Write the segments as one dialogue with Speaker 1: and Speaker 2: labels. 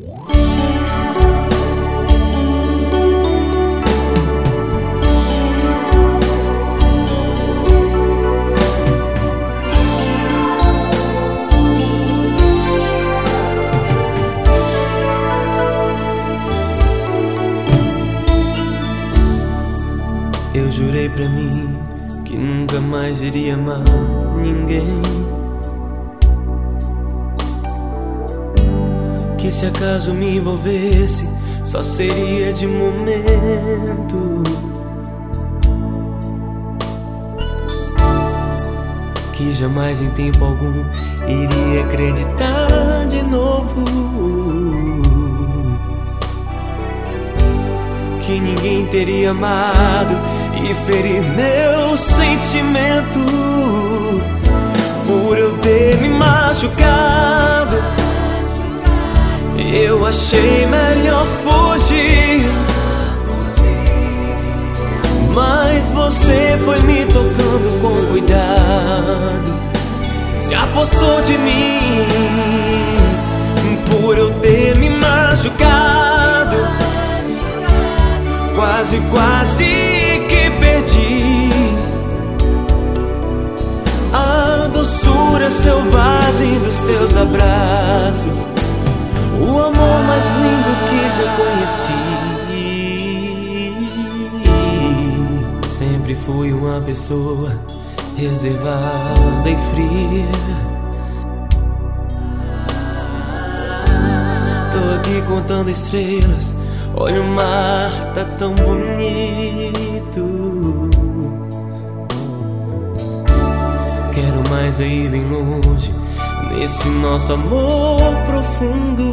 Speaker 1: Eu jurei pra mim que nunca mais iria amar ninguém, que se acaso me envolvesse só seria de momento, que jamais em tempo algum iria acreditar de novo, que ninguém teria amado e ferir meu sentimento por eu ter me machucado. Eu achei melhor fugir, mas você foi me tocando com cuidado, se apossou de mim por eu ter me machucado. Quase, quase que perdi a doçura selvagem dos teus abraços, o amor mais lindo que já conheci. Sempre fui uma pessoa reservada e fria. Tô aqui contando estrelas, olha o mar, tá tão bonito. Quero mais ir bem longe nesse nosso amor profundo.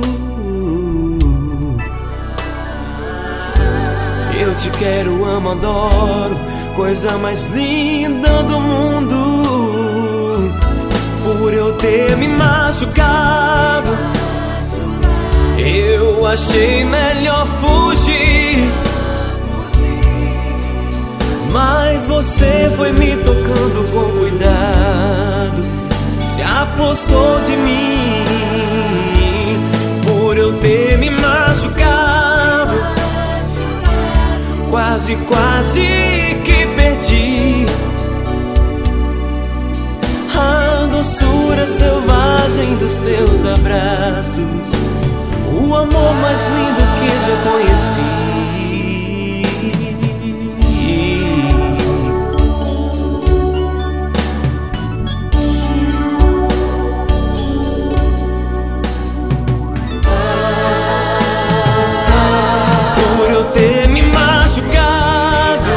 Speaker 1: Eu te quero, amo, adoro, coisa mais linda do mundo. Por eu ter me machucado, eu achei melhor fugir, mas você foi me tocando com cuidado, se apossou de mim por eu ter me machucado. Quase, quase que perdi a doçura selvagem dos teus abraços, o amor mais lindo que já conheci. Por eu ter me machucado,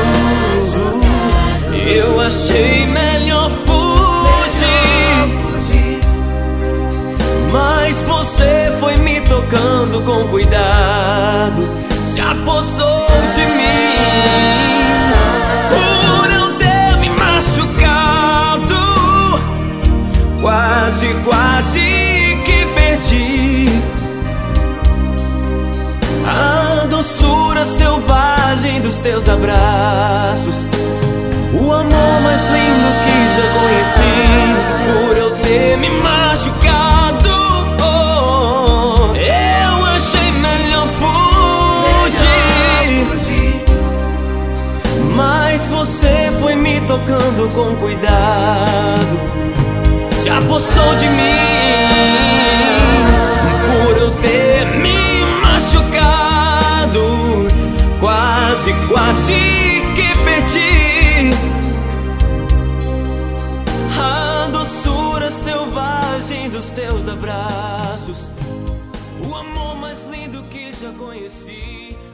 Speaker 1: eu achei melhor fugir, mas você foi me tocando com cuidado, se apossou de mim. Por eu ter me machucado, quase, quase que perdi a doçura selvagem dos teus abraços, o amor mais lindo que já conheci. Por eu ter me machucado, eu achei melhor fugir, mas você foi me tocando com cuidado, se apossou de mim. Por eu ter me machucado, quase, quase que perdi a doçura selvagem dos teus abraços, o amor mais lindo que já conheci.